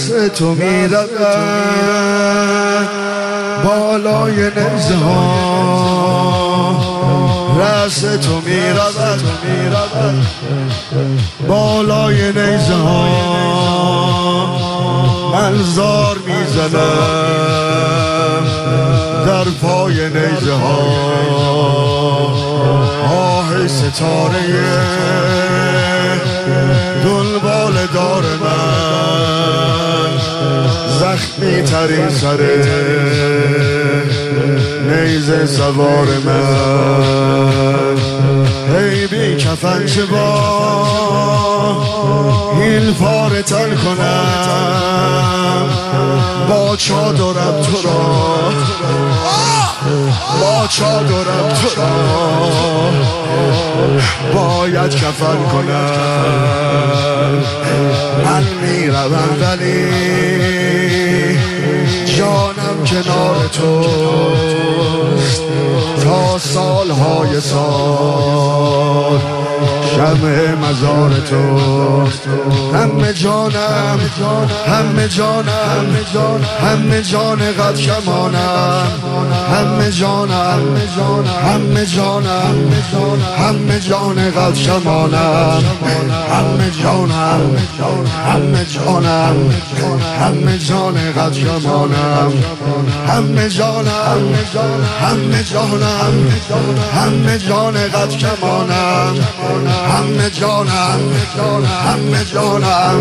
رأس تو میرود بالای نیزه ها، رأس تو میرود بالای نیزه ها. من زار میزنم در پای نیزه ها، آه ستاره دنبال دار من، زخمی ترین سر نیزه سوار من. ای بی کفن چه با این پاره تن کنم، با چادرم تو را، با چادرم تو را باید کفن کنم. من میروم ولی جانم کنار توست تا سالهای سال، شمع مزار توست. همه جانم، همه جانم، همه جان قد کمانم، همه جانم، همه جانم، همه جان قد کمانم، همه جانم، همه جانم، همه جان قد کمانم، همه جانم، همه جانم، همه جان قد کمانم، همه جانم، همه جانم.